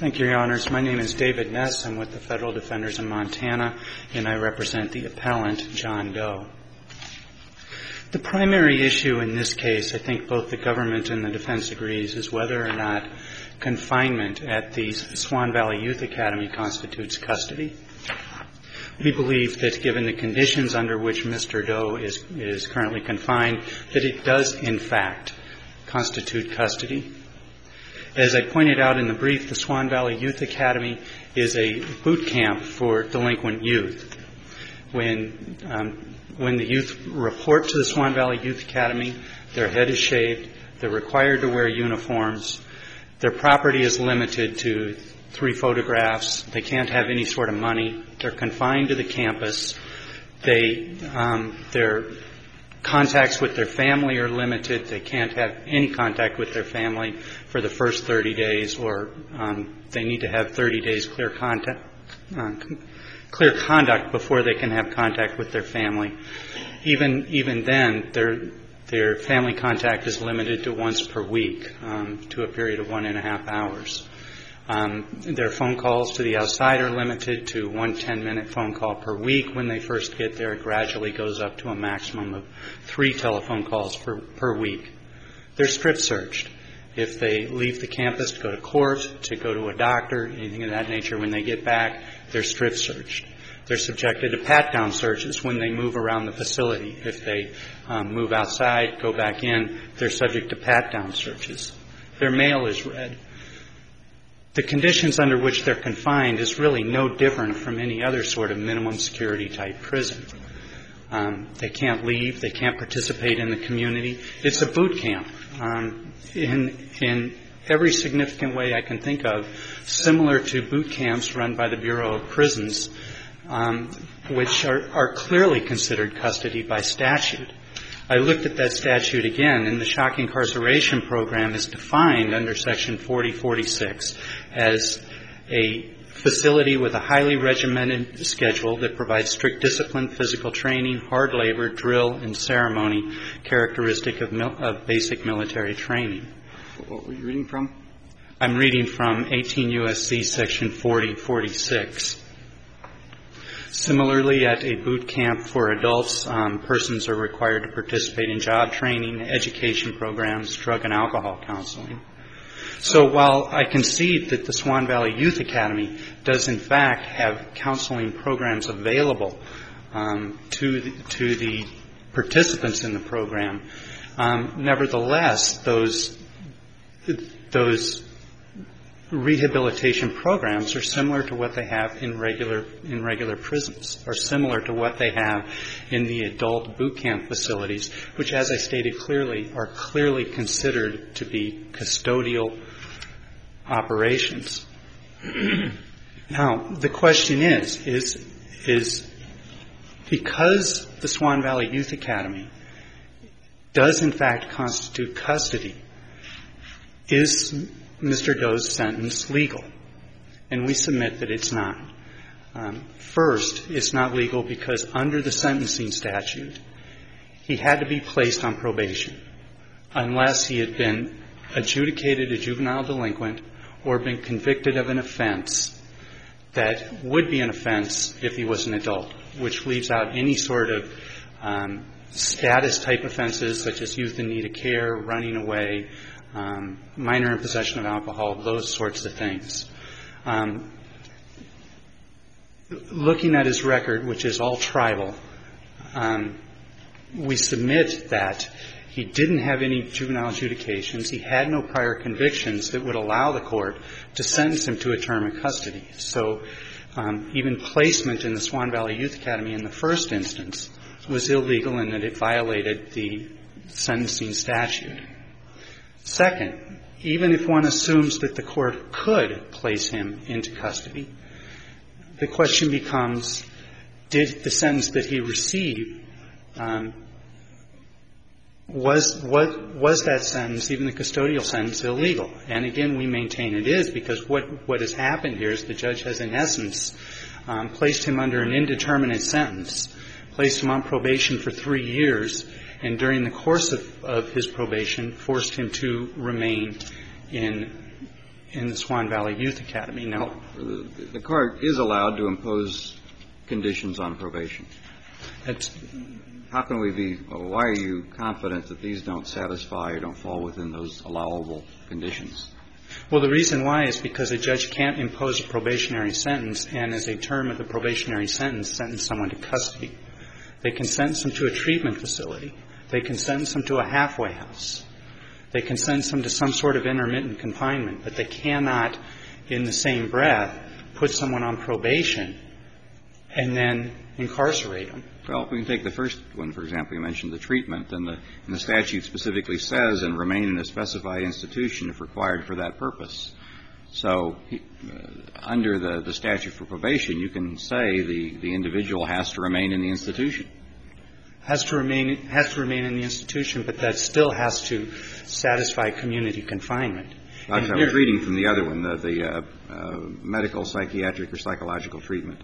Thank you, Your Honors. My name is David Ness. I'm with the Federal Defenders in Montana, and I represent the appellant, John Doe. The primary issue in this case, I think both the government and the defense agrees, is whether or not confinement at the Swan Valley Youth Academy constitutes custody. We believe that given the conditions under which Mr. Doe is currently confined, that it does, in fact, constitute custody. As I pointed out in the brief, the Swan Valley Youth Academy is a boot camp for delinquent youth. When the youth report to the Swan Valley Youth Academy, their head is shaved, they're required to wear uniforms, their property is limited to 3 photographs, they can't have any sort of money, they're confined to the campus, their contacts with their family are limited, they can't have any contact with their family for the first 30 days, or they need to have 30 days clear conduct before they can have contact with their family. Even then, their family contact is limited to once per week, to a period of 1.5 hours. Their phone calls to the outside are limited to 1 10-minute phone call per week. When they first get there, it gradually goes up to a maximum of 3 telephone calls per week. They're strip searched. If they leave the campus to go to court, to go to a doctor, anything of that nature, when they get back, they're strip searched. They're subjected to pat-down searches when they move around the facility. If they move outside, go back in, they're subject to pat-down searches. Their mail is read. The conditions under which they're confined is really no different from any other sort of minimum security type prison. They can't leave. They can't participate in the community. It's a boot camp. In every significant way I can think of, similar to boot camps run by the Bureau of Prisons, which are clearly considered custody by statute. I looked at that statute again, and the shock incarceration program is defined under Section 4046 as a facility with a highly regimented schedule that provides strict discipline, physical training, hard labor, drill, and ceremony characteristic of basic military training. What were you reading from? I'm reading from 18 U.S.C. Section 4046. Similarly, at a boot camp for adults, persons are required to participate in job training, education programs, drug and alcohol counseling. So while I concede that the Swan Valley Youth Academy does in fact have counseling programs available to the participants in the program, nevertheless, those rehabilitation programs are similar to what they have in regular prisons, or similar to what they have in the adult boot camp facilities, which, as I stated clearly, are clearly considered to be custodial operations. Now, the question is because the Swan Valley Youth Academy does in fact constitute custody, is Mr. Doe's sentence legal? And we submit that it's not. First, it's not legal because under the sentencing statute, he had to be placed on probation unless he had been adjudicated a juvenile delinquent or been convicted of an offense that would be an offense if he was an adult, which leaves out any sort of status-type offenses such as youth in need of care, running away, minor in possession of alcohol, those sorts of things. Looking at his record, which is all tribal, we submit that he didn't have any juvenile adjudications. He had no prior convictions that would allow the court to sentence him to a term of custody. So even placement in the Swan Valley Youth Academy in the first instance was illegal in that it violated the sentencing statute. Second, even if one assumes that the court could place him into custody, the question becomes, did the sentence that he received, was that sentence, even the custodial sentence, illegal? And again, we maintain it is, because what has happened here is the judge has, in essence, placed him under an indeterminate sentence, placed him on probation for 3 years, and during the course of his probation, forced him to remain in in the Swan Valley Youth Academy, no. Well, the court is allowed to impose conditions on probation. How can we be, why are you confident that these don't satisfy or don't fall within those allowable conditions? Well, the reason why is because a judge can't impose a probationary sentence and as a term of the probationary sentence someone to custody. They can sentence them to a treatment facility. They can sentence them to a halfway house. They can sentence them to some sort of intermittent confinement, but they cannot, in the same breath, put someone on probation and then incarcerate them. Well, we can take the first one, for example. You mentioned the treatment, and the statute specifically says, and remain in a specified institution if required for that purpose. So under the statute for probation, you can say the individual has to remain in the institution. Has to remain in the institution, but that still has to satisfy community confinement. I was reading from the other one, the medical, psychiatric, or psychological treatment.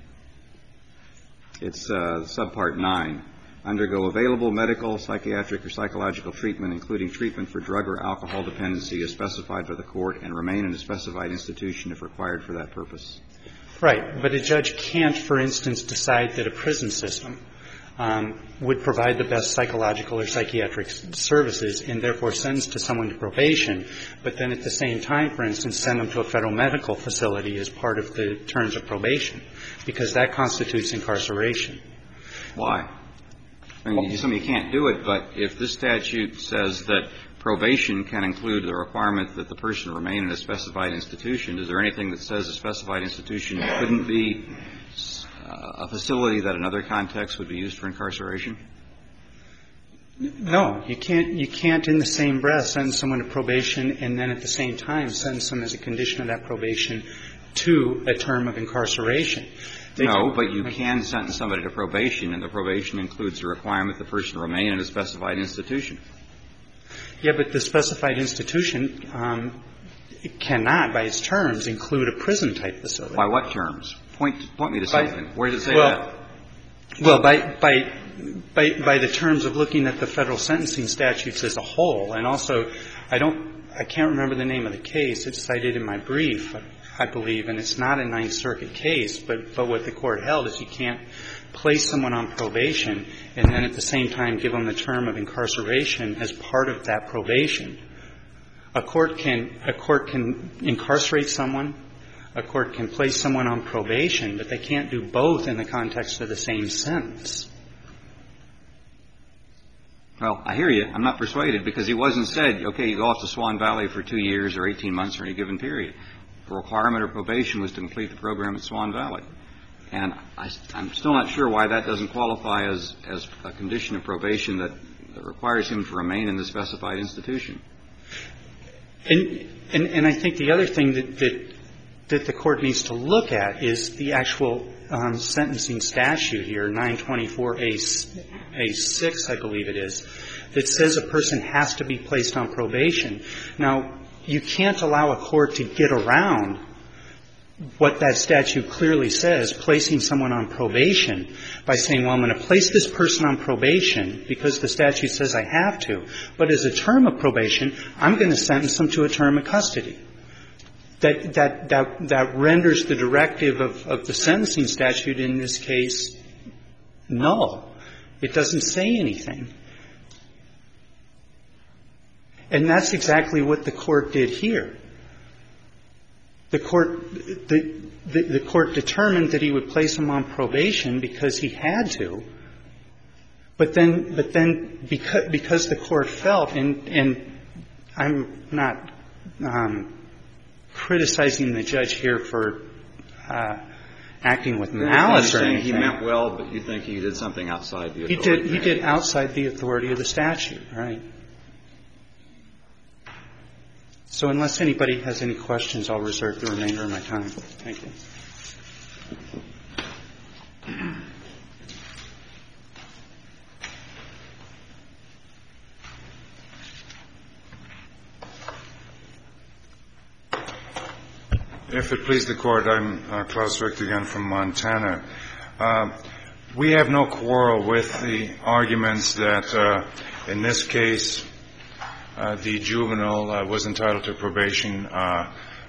It's subpart 9. Undergo available medical, psychiatric, or psychological treatment, including treatment for drug or alcohol dependency as specified by the court, and remain in a specified institution if required for that purpose. Right. But a judge can't, for instance, decide that a prison system would provide the best psychological or psychiatric services and therefore sends to someone to probation, but then at the same time, for instance, send them to a federal medical facility as part of the terms of probation, because that constitutes incarceration. Why? I mean, you can't do it, but if this statute says that probation can include the requirement that the person remain in a specified institution, is there anything that says a specified institution couldn't be a facility that in other contexts would be used for incarceration? No. You can't in the same breath send someone to probation and then at the same time send someone as a condition of that probation to a term of incarceration. No, but you can sentence somebody to probation, and the probation includes the requirement the person remain in a specified institution. Yeah, but the specified institution cannot, by its terms, include a prison-type facility. By what terms? Point me to something. Where does it say that? Well, by the terms of looking at the federal sentencing statutes as a whole, and also I can't remember the name of the case. It's cited in my brief, I believe, and it's not a Ninth Circuit case, but what the court held is you can't place someone on probation and then at the same time give them the term of incarceration as part of that probation. A court can incarcerate someone. A court can place someone on probation, but they can't do both in the context of the same sentence. Well, I hear you. I'm not persuaded, because he wasn't said, okay, you go off to Swan Valley for 2 years or 18 months or any given period. The requirement of probation was to complete the program at Swan Valley. And I'm still not sure why that doesn't qualify as a condition of probation that requires him to remain in the specified institution. And I think the other thing that the court needs to look at is the actual sentencing statute here, 924A6, I believe it is, that says a person has to be placed on probation. Now, you can't allow a court to get around what that statute clearly says, placing someone on probation, by saying, well, I'm going to place this person on probation because the statute says I have to, but as a term of probation, I'm going to sentence them to a term of custody. That renders the directive of the sentencing statute in this case null. It doesn't say anything. And that's exactly what the court did here. The court determined that he would place him on probation because he had to, but then because the court felt, and I'm not criticizing the judge here for acting with malice or anything. He meant well, but you think he did something outside the authority. He did outside the authority of the statute, right? So unless anybody has any questions, I'll reserve the remainder of my time. Thank you. If it please the Court, I'm Klaus Richt again from Montana. We have no quarrel with the arguments that in this case the juvenile was entitled to probation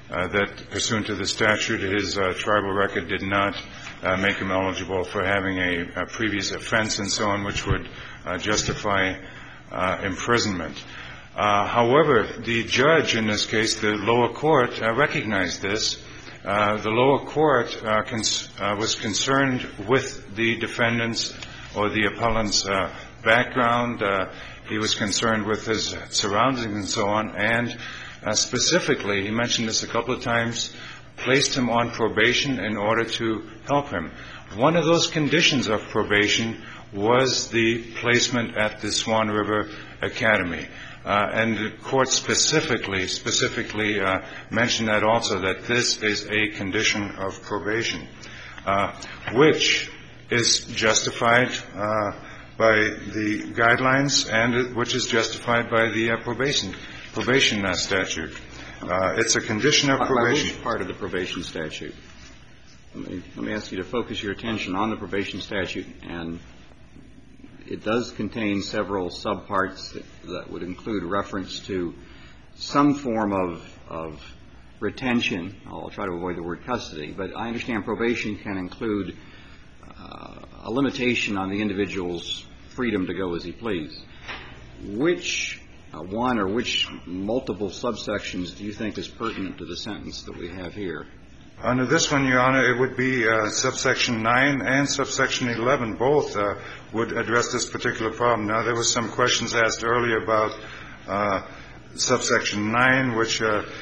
that pursuant to the statute, his tribal record did not make him eligible for having a previous offense and so on, which would justify imprisonment. However, the judge in this case, the lower court, recognized this. The lower court was concerned with the defendant's or the appellant's background. He was concerned with his surroundings and so on, and specifically, he mentioned this a couple of times, placed him on probation in order to help him. One of those conditions of probation was the placement at the Swan River Academy. And the court specifically mentioned that also, that this is a condition of probation, which is justified by the guidelines and which is justified by the probation statute. It's a condition of probation. Which part of the probation statute? Let me ask you to focus your attention on the probation statute, and it does contain several subparts that would include reference to some form of retention. I'll try to avoid the word custody, but I understand probation can include a limitation on the individual's freedom to go as he please. Which one or which multiple subsections do you think is pertinent to the sentence that we have here? Under this one, Your Honor, it would be subsection 9 and subsection 11. Both would address this particular problem. Now, there were some questions asked earlier about subsection 9, which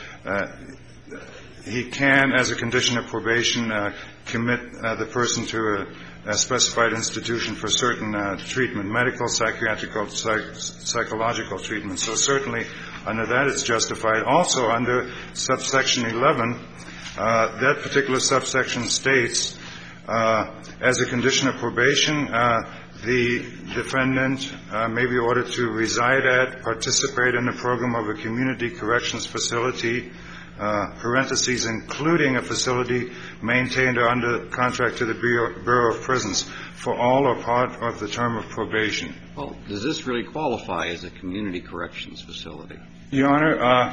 he can, as a condition of probation, commit the person to a specified institution for certain treatment, medical, psychiatrical, psychological treatment. So certainly under that it's justified. Also under subsection 11, that particular subsection states, as a condition of probation, the defendant may be ordered to reside at, participate in the program of a community corrections facility, parentheses, including a facility maintained or under contract to the Bureau of Prisons for all or part of the term of probation. Well, does this really qualify as a community corrections facility? Your Honor,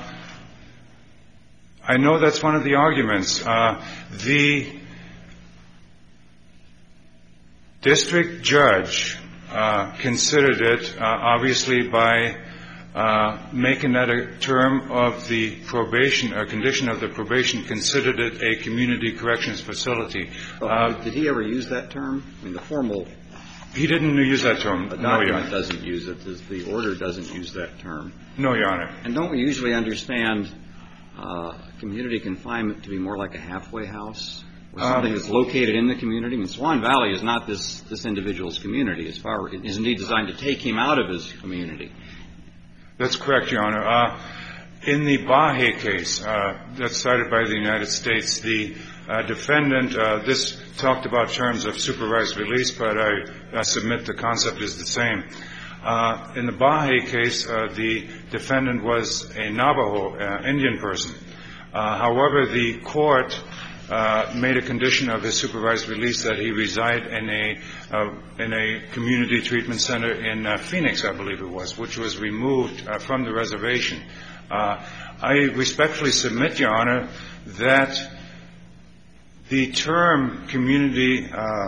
I know that's one of the arguments. The district judge considered it, obviously, by making that a term of the probation, a condition of the probation, considered it a community corrections facility. Did he ever use that term? I mean, the formal... He didn't use that term. The document doesn't use it. The order doesn't use that term. No, Your Honor. And don't we usually understand community confinement to be more like a halfway house, or something that's located in the community? I mean, Swan Valley is not this individual's community. It is indeed designed to take him out of his community. That's correct, Your Honor. In the Bahe case that's cited by the United States, the defendant, this talked about terms of supervised release, but I submit the concept is the same. In the Bahe case, the defendant was a Navajo Indian person. However, the court made a condition of his supervised release that he reside in a community treatment center in Phoenix, I believe it was, which was removed from the reservation. I respectfully submit, Your Honor, that the term community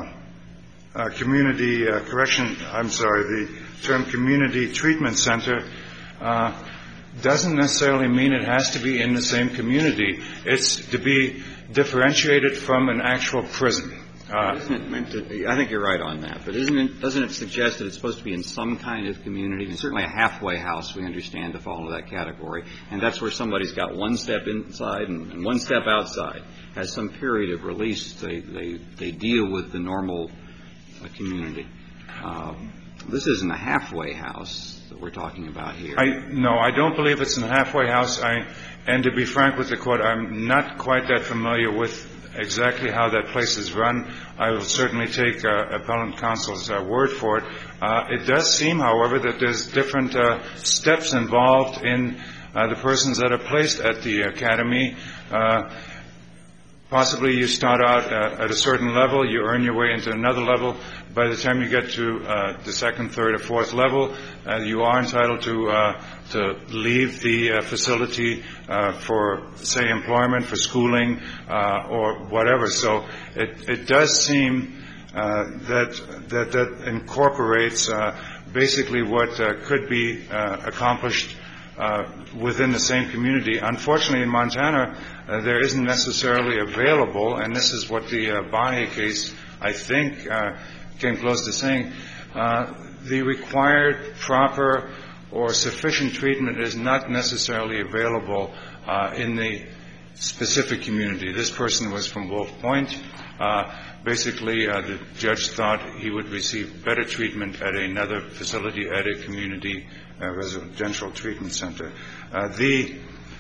treatment center doesn't necessarily mean it has to be in the same community. It's to be differentiated from an actual prison. Isn't it meant to, I think you're right on that, but doesn't it suggest that it's supposed to be in some kind of community? And certainly a halfway house, we understand, to fall into that category. And that's where somebody's got one step inside and one step outside. Has some period of release, they deal with the normal community. This isn't a halfway house that we're talking about here. No, I don't believe it's a halfway house. And to be frank with the Court, I'm not quite that familiar with exactly how that place is run. I will certainly take appellant counsel's word for it. It does seem, however, that there's different steps involved in the persons that are placed at the academy. Possibly you start out at a certain level, you earn your way into another level. By the time you get to the second, third, or fourth level, you are entitled to leave the facility for, say, employment, for schooling, or whatever. So it does seem that incorporates basically what could be accomplished within the same community. Unfortunately, in Montana, there isn't necessarily available, and this is what the Bahe case, I think, came close to saying, the required proper or sufficient treatment is not necessarily available in the specific community. This person was from Wolf Point. Basically, the judge thought he would receive better treatment at another facility, at a community residential treatment center. The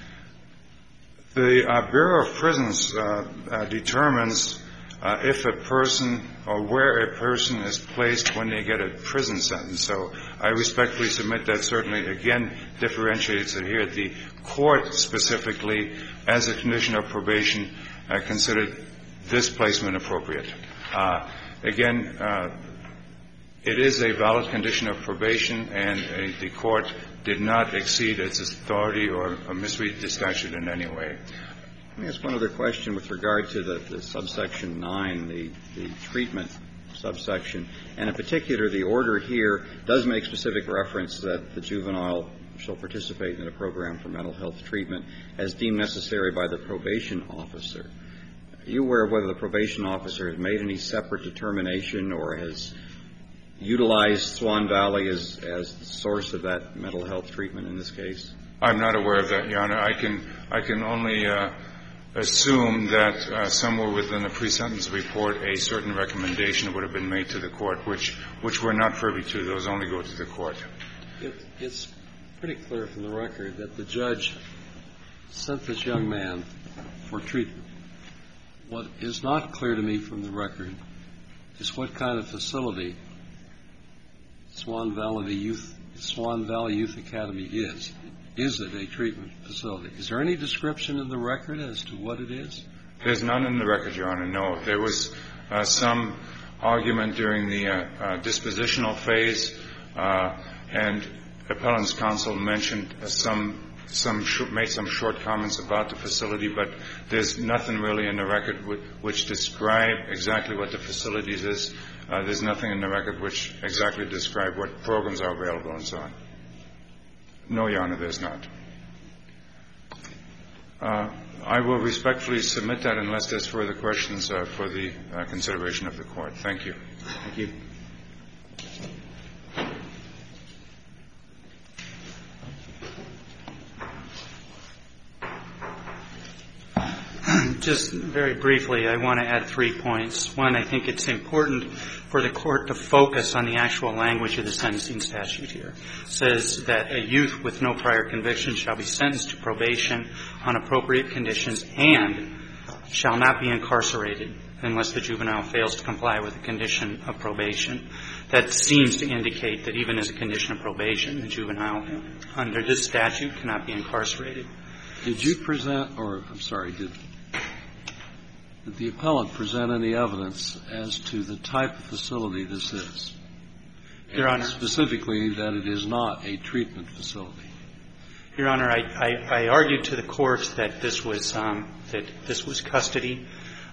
Bureau of Prisons determines if a person or where a person is placed when they get a prison sentence. So I respectfully submit that certainly, again, differentiates it here. The court specifically, as a condition of probation, considered this placement appropriate. Again, it is a valid condition of probation, and the court did not exceed its authority or misread the statute in any way. Let me ask one other question with regard to the subsection 9, the treatment subsection. And in particular, the order here does make specific reference that the juvenile shall participate in a program for mental health treatment as deemed necessary by the probation officer. Are you aware of whether the probation officer has made any separate determination or has utilized Swan Valley as the source of that mental health treatment in this case? I'm not aware of that, Your Honor. I can only assume that somewhere within the pre-sentence report a certain recommendation would have been made to the court, which we're not privy to. Those only go to the court. It's pretty clear from the record that the judge sent this young man for treatment. What is not clear to me from the record is what kind of facility Swan Valley Youth Academy is. Is it a treatment facility? Is there any description in the record as to what it is? There's none in the record, Your Honor, no. There was some argument during the dispositional phase, and appellant's counsel mentioned made some short comments about the facility, but there's nothing really in the record which describe exactly what the facilities is. There's nothing in the record which exactly describe what programs are available and so on. No, Your Honor, there's not. I will respectfully submit that unless there's further questions for the consideration of the court. Thank you. Thank you. Just very briefly, I want to add 3 points. One, I think it's important for the court to focus on the actual language of the sentencing statute here. It says that a youth with no prior conviction shall be sentenced to probation on appropriate conditions and shall not be incarcerated unless the juvenile fails to comply with the condition of probation. That seems to indicate that even as a condition of probation, the juvenile under this statute cannot be incarcerated. Did you present, did the appellant present any evidence as to the type of facility this is? Your Honor. Specifically, that it is not a treatment facility. Your Honor, I argued to the court that this was custody.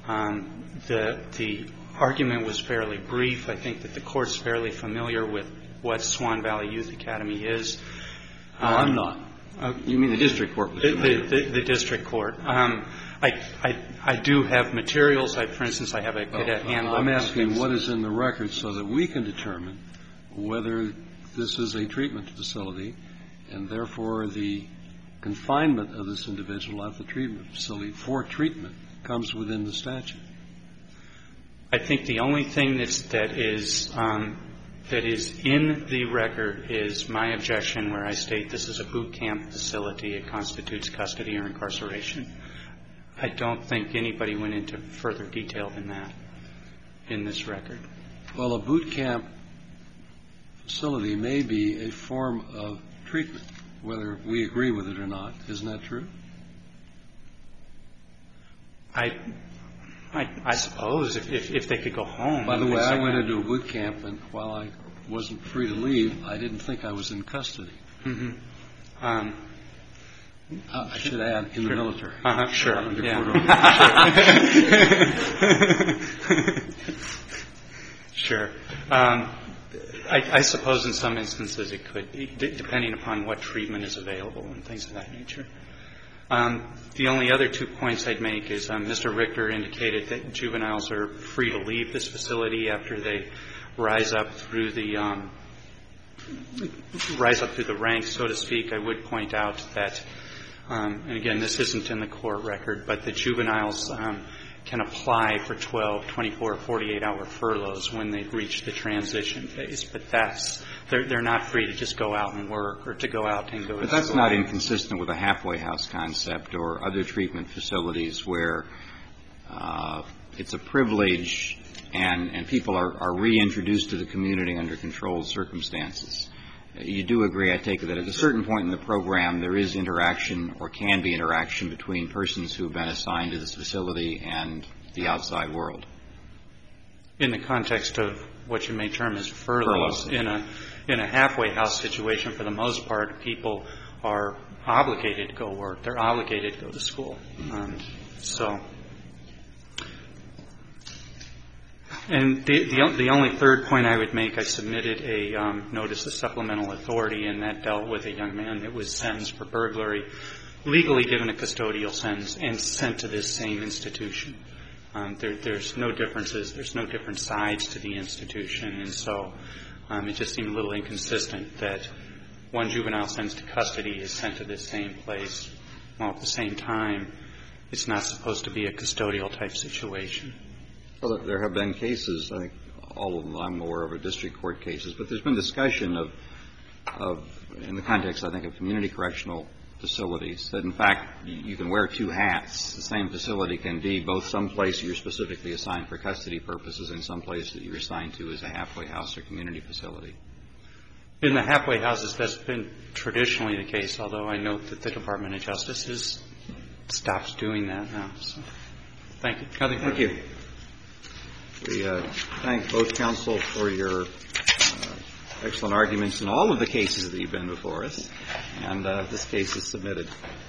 The argument was fairly brief. I think that the court's fairly familiar with what Swan Valley Youth Academy is. No, I'm not. You mean the district court? The district court. I do have materials. For instance, I have a cadet handbook. I'm asking what is in the record so that we can determine whether this is a treatment facility and therefore the confinement of this individual at the treatment facility for treatment comes within the statute. I think the only thing that is in the record is my objection where I state this is a boot camp facility. It constitutes custody or incarceration. I don't think anybody went into further detail than that in this record. Well, a boot camp facility may be a form of treatment, whether we agree with it or not. Isn't that true? I suppose if they could go home. By the way, I went into a boot camp, and while I wasn't free to leave, I didn't think I was in custody. Mm-hmm. I should add, in the military. Sure. Sure. I suppose in some instances it could, depending upon what treatment is available and things of that nature. The only other 2 points I'd make is Mr. Richter indicated that juveniles are free to leave this facility after they rise up through the ranks, so to speak. I would point out that, and again, this isn't in the court record, but the juveniles can apply for 12, 24, 48-hour furloughs when they've reached the transition phase. But they're not free to just go out and work or to go out and go to school. But that's not inconsistent with a halfway house concept or other treatment facilities where it's a privilege and people are reintroduced to the community under controlled circumstances. You do agree, I take it, that at a certain point in the program there is interaction or can be interaction between persons who have been assigned to this facility and the outside world. In the context of what you may term as furloughs. In a halfway house situation, for the most part, people are obligated to go work. They're obligated to go to school. And the only third point I would make, I submitted a notice of supplemental authority, and that dealt with a young man that was sentenced for burglary, legally given a custodial sentence, and sent to this same institution. There's no differences. There's no different sides to the institution, and so it just seemed a little inconsistent that one juvenile sentenced to custody is sent to this same place, while at the same time it's not supposed to be a custodial type situation. Well, there have been cases, I think all of them I'm aware of are district court cases, but there's been discussion of in the context, I think, of community correctional facilities, that in fact you can wear two hats. The same facility can be both someplace you're specifically assigned for custody purposes and someplace that you're assigned to as a halfway house or community facility. In the halfway houses, that's been traditionally the case, although I note that the Department of Justice has stopped doing that now. So, thank you. Thank you. We thank both counsel for your excellent arguments in all of the cases that you've been before us, and this case is submitted.